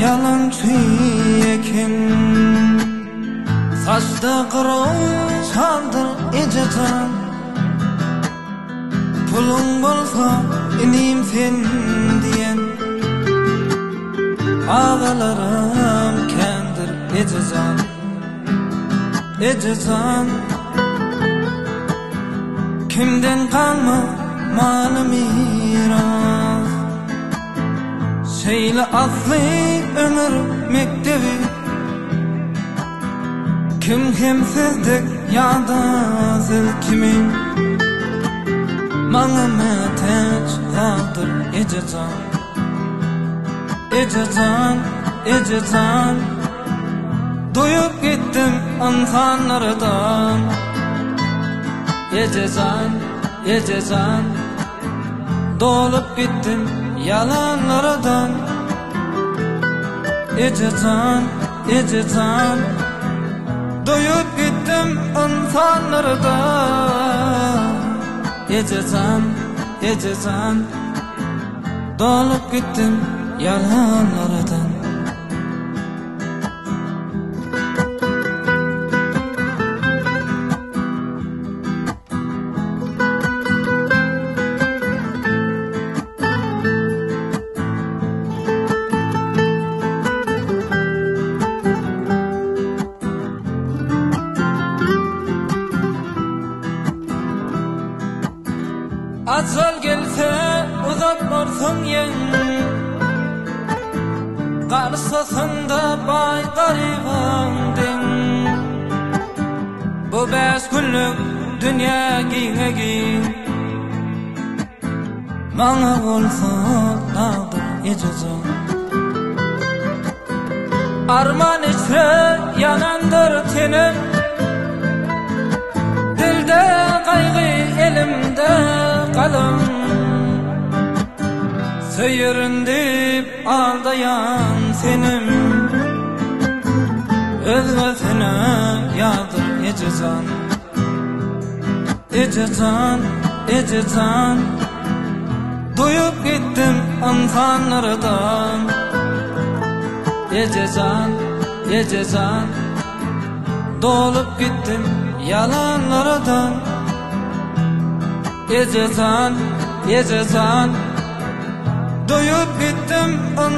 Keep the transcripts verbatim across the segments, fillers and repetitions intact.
yalancı ekim saçta kırık çaldır ececan pulun bolsa inim sen diyen ağalarım kendir ececan ececan kimden kalma malı miras şeyle aslı ömür mektebi kim kimsizdik yada zil kimin Mana meteç kaldır ececan ececan ececan duyup gittim insanlardan ececan ececan dolup gittim yalanlardan ececan ececan duyup gittim insanlardan ececan ececan dolup gittim yalanlardan Azal gelse uzak varsın yen Karşısında bay garibandın Bu beş günlük dünya giyine giyin Bana olsa dağdır ececan Arman içre yanandır tenim Dilde kaygı elimde kalım Seyirindip aldayan senim Özgözüne yağdır ececan Ececan, ececan Duyup gittim insanlardan Ececan, ececan Dolup gittim yalanlardan Ececan, ececan Duyup gittim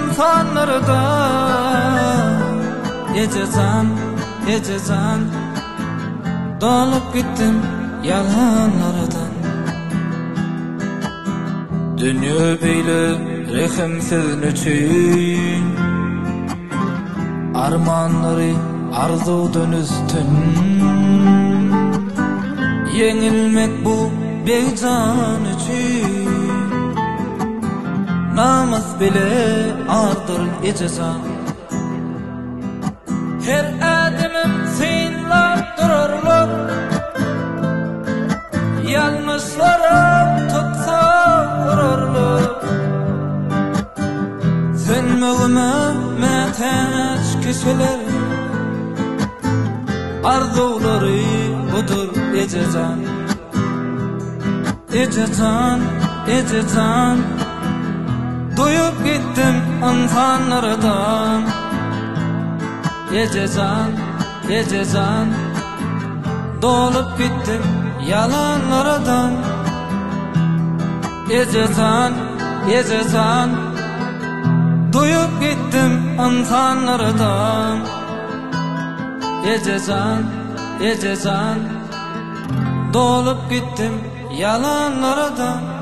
insanlardan Ececan, ececan Dolup gittim yalanlardan Dünya beyle rehimsiz nüçün Armanları arzudan üstün Yenilmek bu beycan için Namaz bile ardır ececan Her adımım sinlap dururlar Yanlışlarım tutsa vururlar Sen müğme meteç kişiler Arzuları budur ececan Ececan, ececan Duyup gittim insanlardan Ececan, ececan Dolup gittim yalanlardan Ececan, ececan Duyup gittim insanlardan Ececan, ececan Dolup gittim yalanlardan